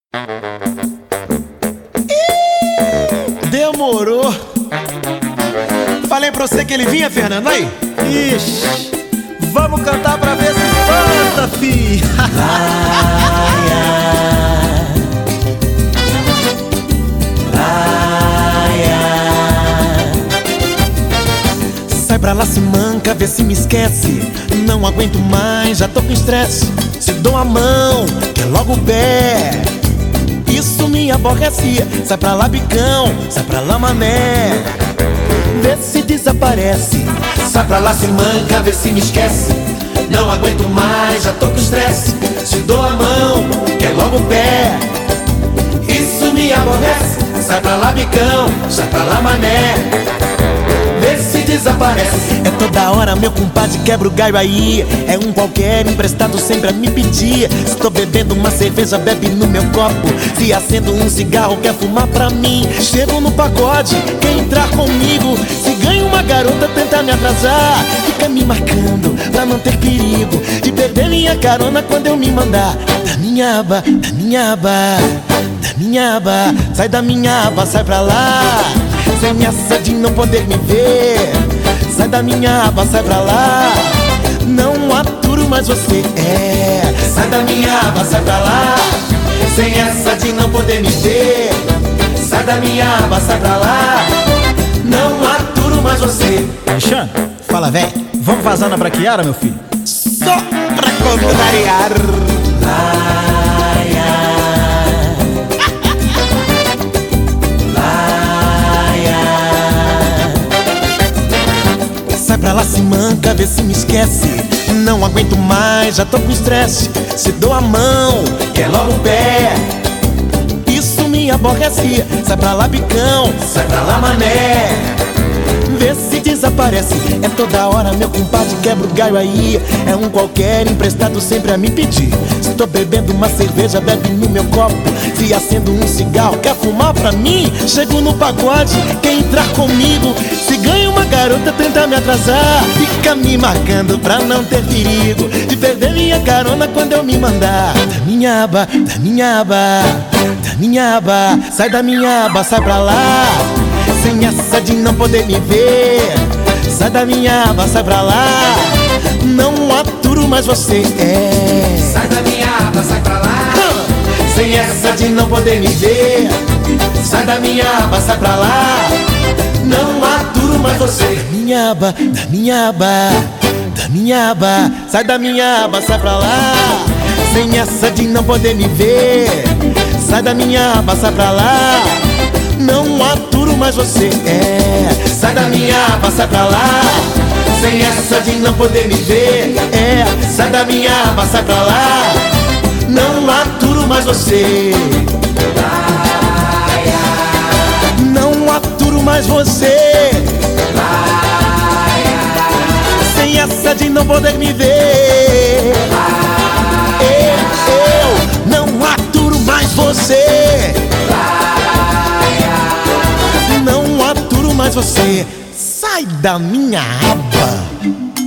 Demorou. Falei pra você que ele vinha, Fernando, aí. Ixi, vamos cantar pra ver se espanta, fi. Sai pra lá, se manca, vê se me esquece. Não aguento mais, já tô com estresse. Se dou a mão, quer logo o pé. Isso me aborrece. Sai pra lá, bicão, sai pra lá, mané. Vê se desaparece. Sai pra lá, se manca, vê se me esquece. Não aguento mais, já tô com estresse. Se dou a mão, quer logo o pé. Isso me aborrece. Sai pra lá, bicão, sai pra lá, mané. Vê se desaparece. É toda hora meu compadre quebra o galho aí. É um qualquer emprestado sempre a me pedir. Estou bebendo uma cerveja, bebe no meu copo. Se acendo um cigarro, quer fumar pra mim. Chego no pagode, quer entrar comigo. Se ganha uma garota, tenta me atrasar. Fica me marcando pra não ter perigo de perder minha carona quando eu me mandar. Da minha aba, da minha aba, da minha aba. Sai da minha aba, sai pra lá. Sem essa de não poder me ver. Sai da minha aba, sai pra lá. Não aturo mais você, sai da minha aba, sai pra lá. Sem essa de não poder me ver. Sai da minha aba, sai pra lá. Não aturo mais você. Alexandre, Fala, véi. vamos vazar na braquiara, meu filho? Só pra contrariar. Sai pra lá, se manca, vê se me esquece. Não aguento mais, já tô com estresse. Se dou a mão, quer logo o pé. Isso me aborrece. Sai pra lá, bicão, sai pra lá, mané. Vê se desaparece. É toda hora meu compadre quebra o galho aí. É um qualquer emprestado sempre a me pedir. Estou bebendo uma cerveja, bebe no meu copo. Se acendo um cigarro, quer fumar pra mim. Chego no pagode, quer entrar comigo. Se ganha uma garota, tenta me atrasar. Fica me marcando pra não ter perigo de perder minha carona quando eu me mandar. Da minha aba, da minha aba, da minha aba. Sai da minha aba, sai pra lá. Sem essa de não poder me ver. Sai da minha aba, sai pra lá. Não aturo mais você, Sai da minha aba, sai pra lá. Sem essa de não poder me ver. Sai da minha aba, sai pra lá. Não aturo mais você. Da minha aba, da minha aba, da minha aba. Sai da minha aba, sai pra lá. Sem essa de não poder me ver. Sai da minha aba, sai pra lá. Não aturo mais você, Sai da minha aba, sai pra lá. Sem essa de não poder me ver, Sai da minha aba, sai pra lá. Não aturo mais você. Não aturo mais você. Sem essa de não poder me ver, eu não aturo mais você. Não aturo mais você. Sai da minha aba.